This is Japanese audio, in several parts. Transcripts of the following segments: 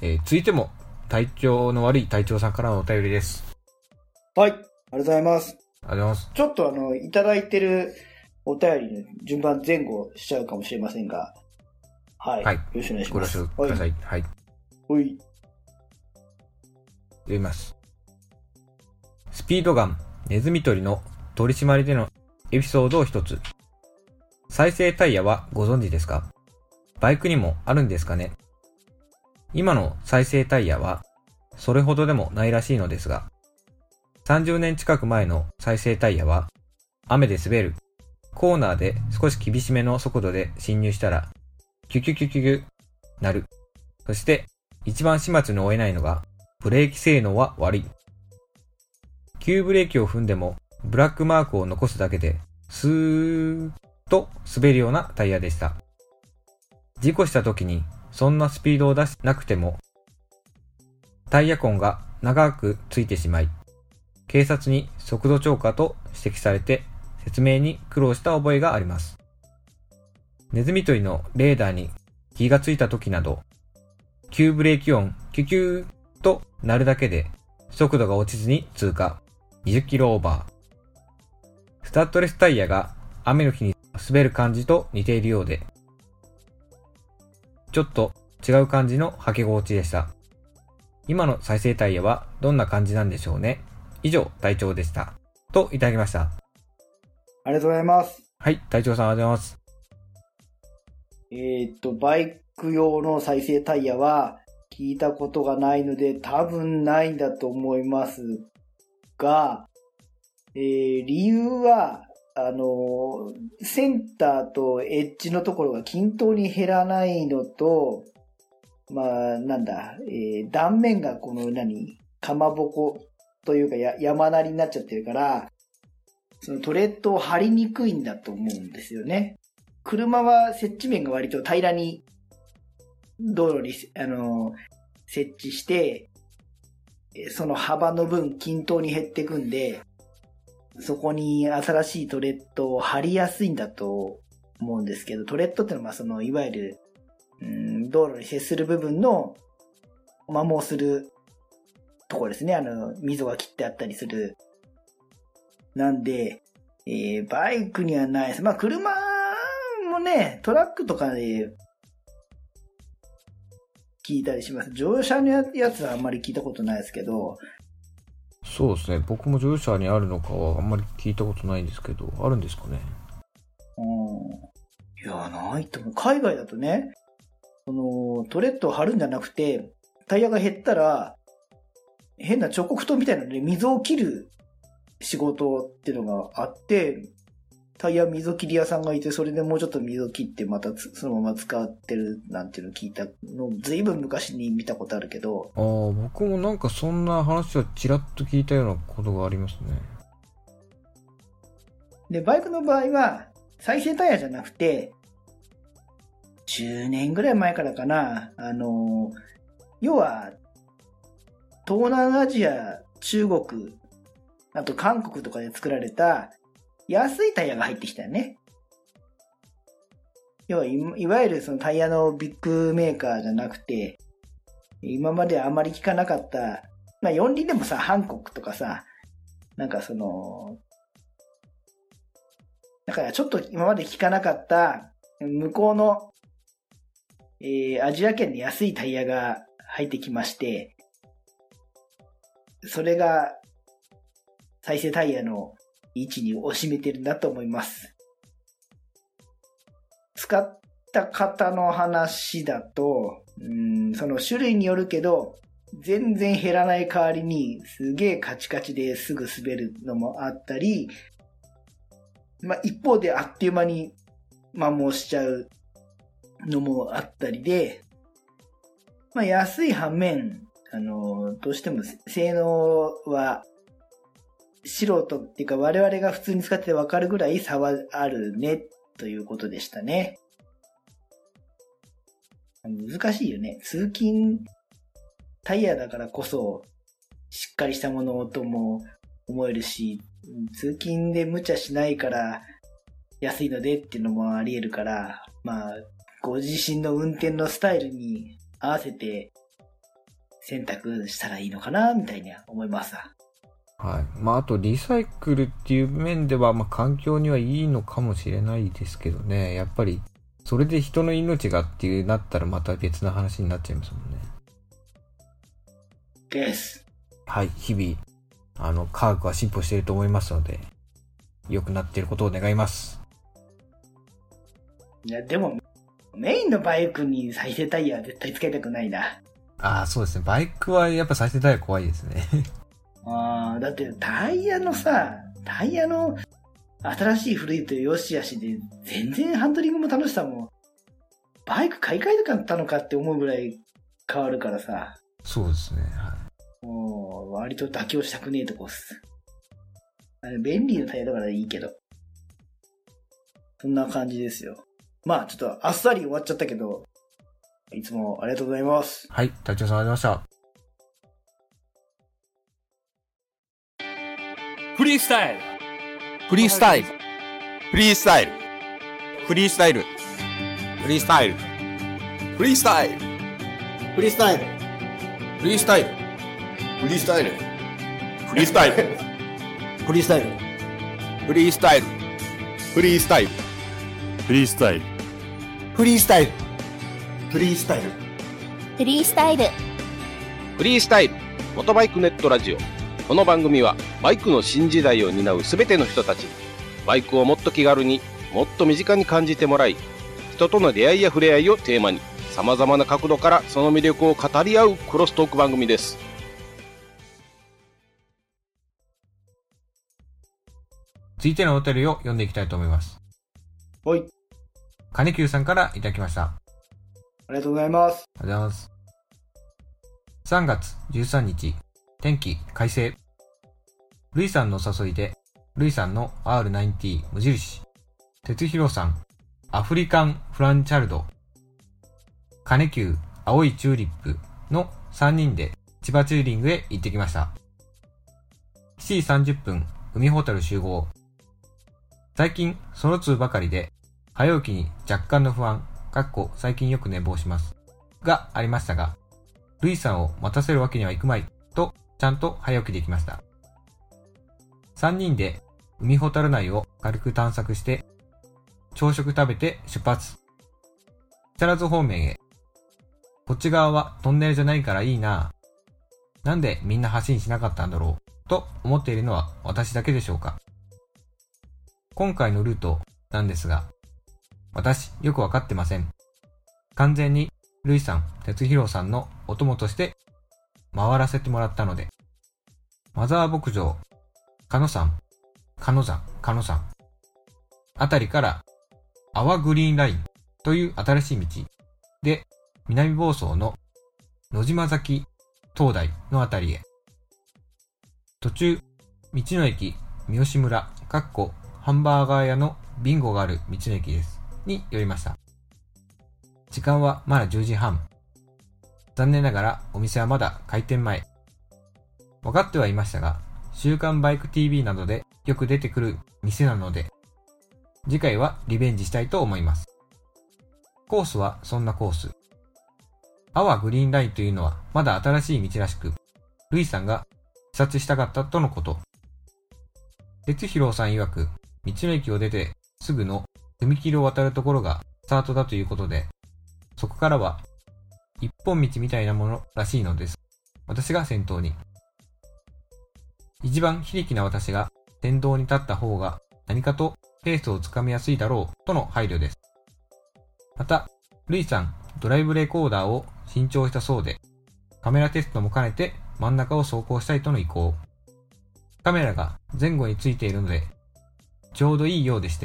続いても体調の悪い隊長さんからのお便りです。 はい、ありがとうございます。 ありがとうございます。 ちょっといただいてるお便りの順番前後しちゃうかもしれませんが、はい。 はい。 よろしくお願いしご了ます。 承ください。はい。 はい。 読みます。スピードガン、ネズミ捕りの取り締まりでのエピソードを一つ。再生タイヤはご存知ですか？バイクにもあるんですかね？今の再生タイヤはそれほどでもないらしいのですが、30年近く前の再生タイヤは雨で滑る、コーナーで少し厳しめの速度で進入したらキュキュキュキュキュなる。そして一番始末に追えないのがブレーキ性能は悪い。急ブレーキを踏んでもブラックマークを残すだけでスーッと滑るようなタイヤでした。事故した時にそんなスピードを出しなくてもタイヤ痕が長くついてしまい、警察に速度超過と指摘されて説明に苦労した覚えがあります。ネズミ捕りのレーダーに気がついた時など、急ブレーキ音キュキューと鳴るだけで速度が落ちずに通過、20キロオーバー。スタッドレスタイヤが雨の日に滑る感じと似ているようで、ちょっと違う感じの履き心地でした。今の再生タイヤはどんな感じなんでしょうね。以上、隊長でした。といただきました。 ありがとうございます。 はい、隊長さんありがとうございます。 バイク用の再生タイヤは聞いたことがないので多分ないんだと思いますが、理由は、センターとエッジのところが均等に減らないのと、断面がかまぼこというか山なりになっちゃってるから、そのトレッドを張りにくいんだと思うんですよね。車は接地面が割と平らに道路に、設置して、その幅の分均等に減っていくんで、そこに新しいトレッドを貼りやすいんだと思うんですけど、トレッドってのはいわゆる、道路に接する部分の摩耗するところですね。溝が切ってあったりする。なんで、バイクにはないです。車もね、トラックとかで聞いたりします。乗用車のやつはあんまり聞いたことないですけど。 そうですね。僕も乗用車にあるのかはあんまり聞いたことないんですけど、あるんですかね。 いや、ないと思う。海外だとね、トレッドを貼るんじゃなくて、タイヤが減ったら、変な彫刻刀みたいなので溝を切る仕事っていうのがあって、タイヤ溝切り屋さんがいて、それでもうちょっと溝切ってまたそのまま使ってるなんていうのを聞いたの、ずいぶん昔に見たことあるけど。 僕もなんかそんな話はちらっと聞いたようなことがありますね。 で、バイクの場合は、再生タイヤじゃなくて、10年ぐらい前からかな、要は、東南アジア、中国、あと韓国とかで作られた安いタイヤが入ってきたよね。要は、いわゆるそのタイヤのビッグメーカーじゃなくて、今まであまり聞かなかった、四輪でもさ、ハンコックとかさ、だからちょっと今まで聞かなかった、向こうの、アジア圏で安いタイヤが入ってきまして、それが再生タイヤの位置にを占めてるんだと思います。使った方の話だと、その種類によるけど、全然減らない代わりにすげえカチカチですぐ滑るのもあったり、一方であっという間に摩耗しちゃうのもあったりで、安い反面、どうしても性能は素人っていうか我々が普通に使ってて分かるぐらい差はあるねということでしたね。難しいよね。通勤タイヤだからこそしっかりしたものとも思えるし、通勤で無茶しないから安いのでっていうのもあり得るから、ご自身の運転のスタイルに合わせて選択したらいいのかな、みたいに思います。 はい。あとリサイクルっていう面では、環境にはいいのかもしれないですけどね。やっぱり、それで人の命がっていうなったらまた別な話になっちゃいますもんね。 です。 はい。日々、科学は進歩していると思いますので、良くなっていることを願います。 いや、でも、メインのバイクに再生タイヤは絶対使いたくないな。 そうですね。バイクはやっぱ再生タイヤ怖いですね。 だってタイヤの新しい古いという良し悪しで全然ハンドリングも楽しさもバイク買い替えなかったのかって思うぐらい変わるからさ。 そうですね。はい。 もう割と妥協したくねえとこっす。便利なタイヤだからいいけど。そんな感じですよ。ちょっとあっさり終わっちゃったけど、いつもありがとうございます。 はい、隊長さんありがとうございました。 フリースタイルフリースタイルフリースタイルフリースタイルフリースタイルフリースタイルフリースタイルフリースタイルフリースタイルフリースタイルフリースタイルフリースタイルフリースタイルフリースタイルフリースタイルフリースタイルフリースタイルフリースタイルモトバイクネットラジオ。この番組はバイクの新時代を担うすべての人たちにバイクをもっと気軽にもっと身近に感じてもらい、人との出会いや触れ合いをテーマに様々な角度からその魅力を語り合うクロストーク番組です。 続いてのお便りを読んでいきたいと思います。 はい。 金久さんからいただきました。 ありがとうございます。 ありがとうございます。3月13日、天気快晴。ルイさんの誘いで、ルイさんの R9T 無印、哲弘さん、アフリカンフランチャルド、金久青いチューリップの3人で千葉チューリングへ行ってきました。7時30分、海ホタル集合。最近、その2ばかりで、早起きに若干の不安、最近よく寝坊します。がありましたが、ルイさんを待たせるわけにはいくまい、と、ちゃんと早起きできました。3人で海ホタル内を軽く探索して、朝食食べて出発。木更津方面へ。こっち側はトンネルじゃないからいいなぁ。なんでみんな発進しなかったんだろう、と思っているのは私だけでしょうか。今回のルートなんですが、私よくわかってません。完全にルイさん、哲弘さんのお供として回らせてもらったので、マザー牧場、鹿野山あたりからアワグリーンラインという新しい道で、南房総の野島崎灯台のあたりへ。途中、道の駅三好村ハンバーガー屋のビンゴがある道の駅ですに寄りました。時間はまだ10時半。残念ながらお店はまだ開店前。分かってはいましたが、週刊バイク TV などでよく出てくる店なので、次回はリベンジしたいと思います。コースはそんなコース。アワグリーンラインというのはまだ新しい道らしく、ルイさんが視察したかったとのこと。哲弘さん曰く、道の駅を出てすぐの踏切を渡るところがスタートだということで、そこからは一本道みたいなものらしいのです。私が先頭に。一番非力な私が先導に立った方が何かとペースをつかみやすいだろうとの配慮です。また、ルイさん、ドライブレコーダーを新調したそうで、カメラテストも兼ねて真ん中を走行したいとの意向。カメラが前後についているので、ちょうどいいようでして。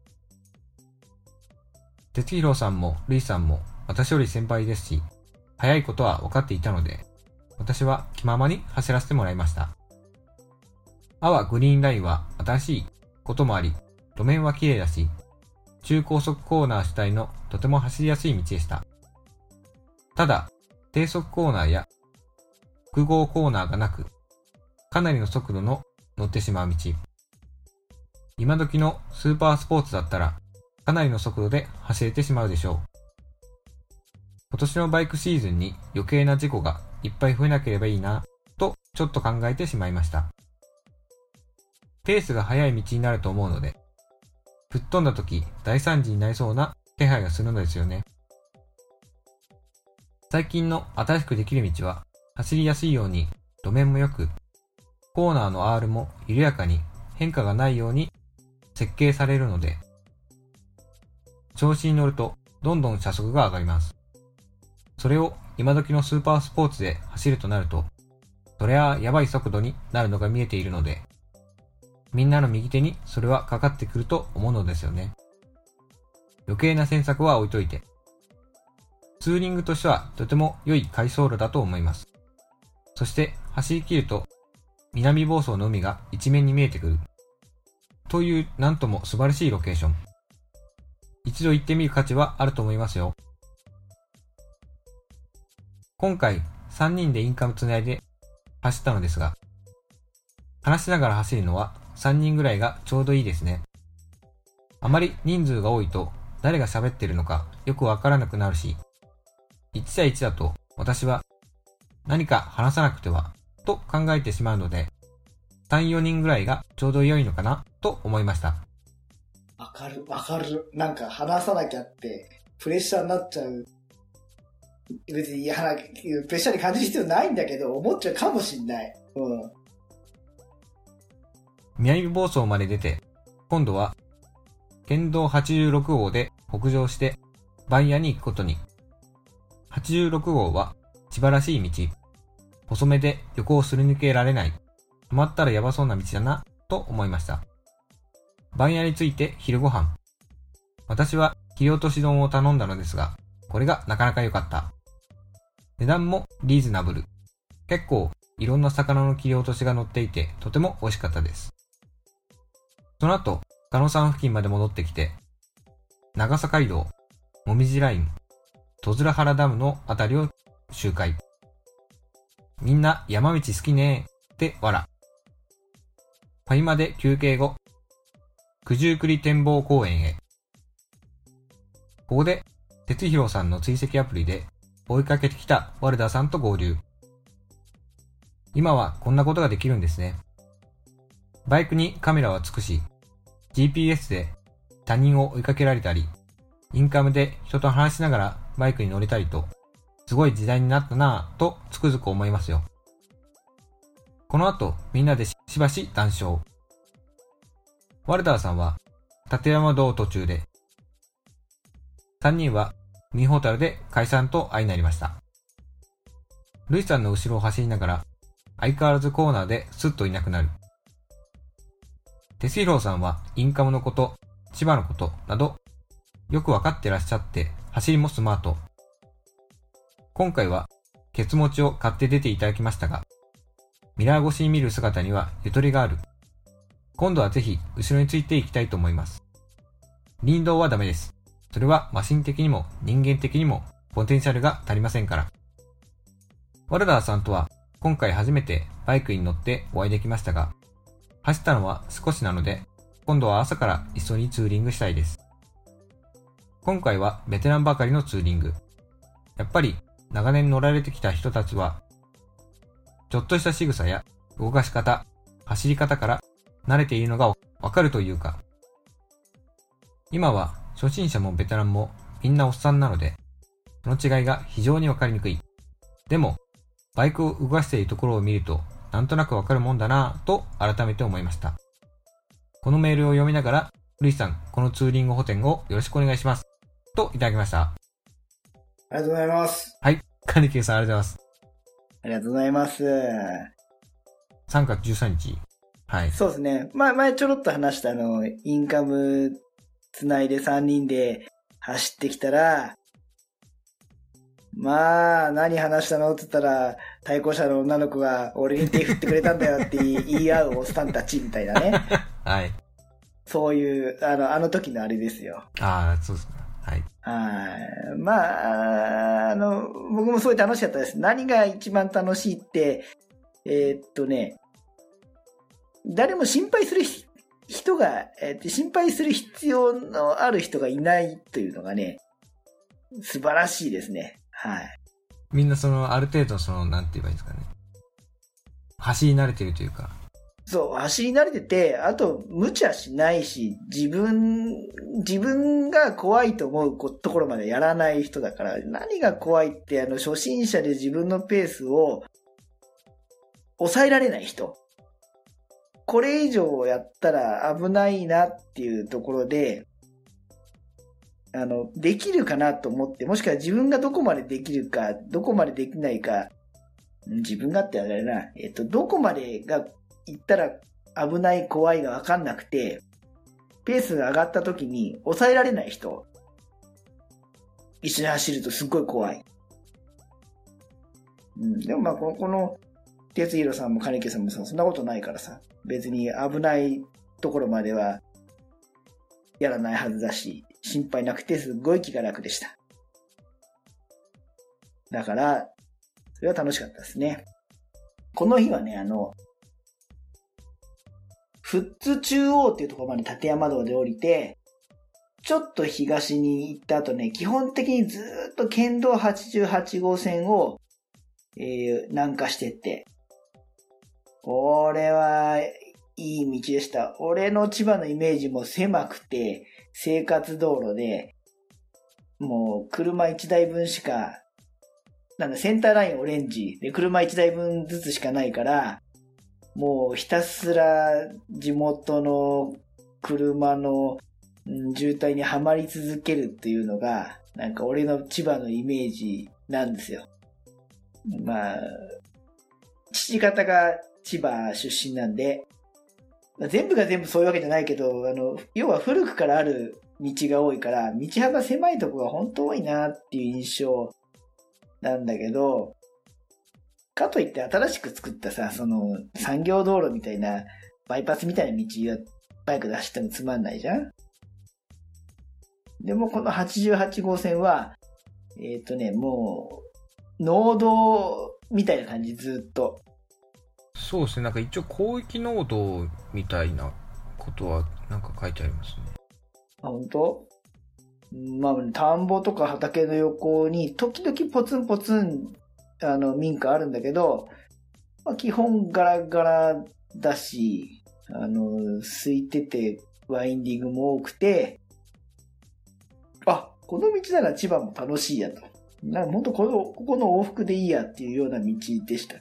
哲弘さんもルイさんも私より先輩ですし、早いことは分かっていたので、私は気ままに走らせてもらいました。アワグリーンラインは新しいこともあり、路面は綺麗だし、中高速コーナー主体のとても走りやすい道でした。ただ、低速コーナーや複合コーナーがなく、かなりの速度の乗ってしまう道。今時のスーパースポーツだったら、かなりの速度で走れてしまうでしょう。今年のバイクシーズンに余計な事故がいっぱい増えなければいいな、とちょっと考えてしまいました。ペースが速い道になると思うので、吹っ飛んだ時大惨事になりそうな気配がするのですよね。最近の新しくできる道は走りやすいように路面も良く、コーナーの R も緩やかに変化がないように設計されるので、調子に乗るとどんどん車速が上がります。それを今時のスーパースポーツで走るとなると、それはやばい速度になるのが見えているので、みんなの右手にそれはかかってくると思うのですよね。余計な詮索は置いといて、ツーリングとしてはとても良い回送路だと思います。そして走り切ると南房総の海が一面に見えてくるというなんとも素晴らしいロケーション。一度行ってみる価値はあると思いますよ。今回3人でインカムつないで走ったのですが、話しながら走るのは3人ぐらいがちょうどいいですね。あまり人数が多いと誰が喋ってるのかよくわからなくなるし、1対1だと私は何か話さなくてはと考えてしまうので、3、4人ぐらいがちょうど良いのかなと思いました。 わかる。なんか話さなきゃってプレッシャーになっちゃう。別にプレッシャーに感じる必要ないんだけど、思っちゃうかもしんない。 南房総まで出て、今度は県道86号で北上して番屋に行くことに。86号は千葉らしい道。細めで横をすり抜けられない。止まったらやばそうな道だな、と思いました。番屋に着いて昼ご飯。私は切り落とし丼を頼んだのですが、これがなかなか良かった。値段もリーズナブル。結構いろんな魚の切り落としが乗っていて、とても美味しかったです。その後、鹿野山付近まで戻ってきて、長坂街道、もみじライン、戸面原ダムのあたりを周回。みんな山道好きねーって笑。ファイマで休憩後、九十九里展望公園へ。ここで、哲弘さんの追跡アプリで追いかけてきたワルダーさんと合流。今はこんなことができるんですね。バイクにカメラはつくし、GPS で他人を追いかけられたり、インカムで人と話しながらバイクに乗れたりと、すごい時代になったなぁとつくづく思いますよ。この後みんなでしばし談笑。ワルダーさんは立山道途中で、3人は海ホタルで解散と相なりました。ルイさんの後ろを走りながら相変わらずコーナーでスッといなくなる。哲弘さんはインカムのこと、千葉のことなどよくわかってらっしゃって走りもスマート。今回はケツ持ちを買って出ていただきましたが、ミラー越しに見る姿にはゆとりがある。今度はぜひ後ろについていきたいと思います。林道はダメです。それはマシン的にも人間的にもポテンシャルが足りませんから。ワルダーさんとは今回初めてバイクに乗ってお会いできましたが、走ったのは少しなので、今度は朝から一緒にツーリングしたいです。今回はベテランばかりのツーリング。やっぱり長年乗られてきた人たちは、ちょっとした仕草や動かし方、走り方から慣れているのがわかるというか、今は初心者もベテランもみんなおっさんなので、その違いが非常にわかりにくい。でも、バイクを動かしているところを見ると、なんとなくわかるもんだなぁと改めて思いました。このメールを読みながら、ルイさん、このツーリング補填をよろしくお願いします。といただきました。 ありがとうございます。 はい。カニキューさんありがとうございます。 ありがとうございます。 3月13日。はい。 そうですね。前ちょろっと話したインカムつないで3人で走ってきたら、何話したのって言ったら、対向車の女の子が俺に手振ってくれたんだよって言い合うおっさんたちみたいなね。 はい。 そういう、あの時のあれですよ。 ああ、そうですね。はい。 僕もすごい楽しかったです。何が一番楽しいって、誰も心配する人が、心配する必要のある人がいないというのがね、素晴らしいですね。はい。 みんなある程度なんて言えばいいんですかね。走り慣れてるというか。 そう、走り慣れてて、あと、無茶しないし、自分が怖いと思うところまでやらない人だから、何が怖いって、初心者で自分のペースを抑えられない人。これ以上やったら危ないなっていうところで、できるかなと思って、もしくは自分がどこまでできるか、どこまでできないか、自分がってあれな、どこまでが行ったら危ない怖いが分かんなくて、ペースが上がった時に抑えられない人、一緒に走るとすっごい怖い。でもこの、哲弘さんも金木さんもさ、そんなことないからさ、別に危ないところまではやらないはずだし、心配なくてすっごい気が楽でした。だから、それは楽しかったですね。この日はね、富津中央っていうところまで立山道で降りて、ちょっと東に行った後ね、基本的にずーっと県道88号線を、南下してって、これはいい道でした。俺の千葉のイメージも狭くて、生活道路で、もう車1台分しか、センターラインオレンジで車1台分ずつしかないから、もうひたすら地元の車の渋滞にはまり続けるっていうのが、俺の千葉のイメージなんですよ。まあ、父方が千葉出身なんで、全部が全部そういうわけじゃないけど、要は古くからある道が多いから、道幅狭いとこが本当多いなっていう印象なんだけど、かといって新しく作ったさ、産業道路みたいな、バイパスみたいな道がバイクで走ってもつまんないじゃん。でもこの88号線は、もう、農道みたいな感じ、ずっと。 そうですね、一応広域農道みたいなことは書いてありますね。 あ、本当？まあ、田んぼとか畑の横に、時々ポツンポツン、民家あるんだけど、まあ、基本ガラガラだし、空いてて、ワインディングも多くて、あ、この道なら千葉も楽しいやと。ほんとここの往復でいいやっていうような道でした。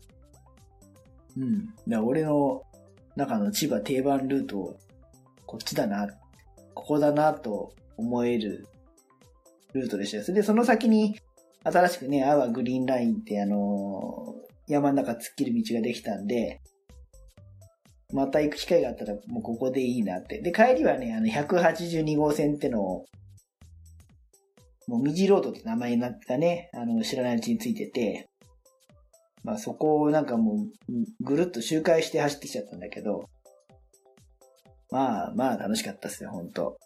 俺の中の千葉定番ルート、こっちだな、ここだなと思えるルートでした。それで、その先に新しくね、阿波グリーンラインって山の中突っ切る道ができたんで、また行く機会があったらもうここでいいなって。で、帰りはね、182号線ってのを、もうミジロードって名前がね、知らないうちについてて、まあそこをもう、ぐるっと周回して走ってきちゃったんだけど、まあ楽しかったですよ、ほんと。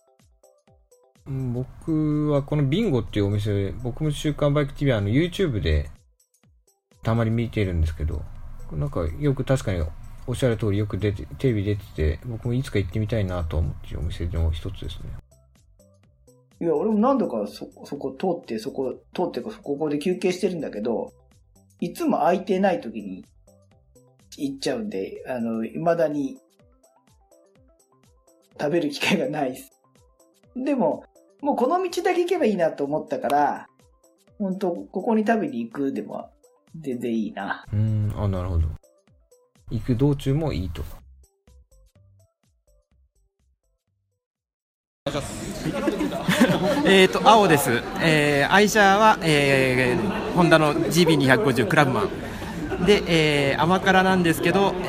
僕はこのビンゴっていうお店、僕も週刊バイク TV はYouTube でたまに見てるんですけど、よく確かにおっしゃる通りよくテレビ出てて、僕もいつか行ってみたいなと思っているお店の一つですね。 いや、俺も何度かそこ通ってここで休憩してるんだけど、いつも空いてない時に行っちゃうんで、未だに食べる機会がないです。でも、もうこの道だけ行けばいいなと思ったから、本当ここに食べに行くでも全然いいな。 なるほど。行く道中もいいと。 青です。愛車は、ホンダの GB250 クラブマンで、甘辛なんですけど、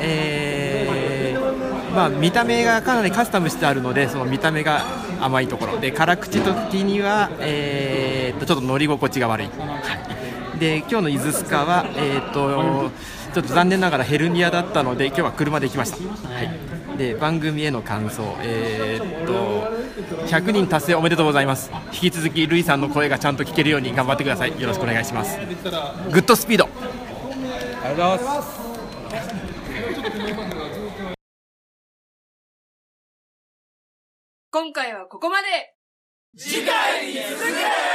まあ、見た目がかなりカスタムしてあるので、その見た目が甘いところで、辛口的には、ちょっと乗り心地が悪い。で、今日の伊豆スカは、ちょっと残念ながらヘルニアだったので、今日は車で行きました。はい、で、番組への感想、100人達成おめでとうございます。引き続きルイさんの声がちゃんと聞けるように頑張ってください。よろしくお願いします。グッドスピード。 ありがとうございます。 今回はここまで。 次回に続く。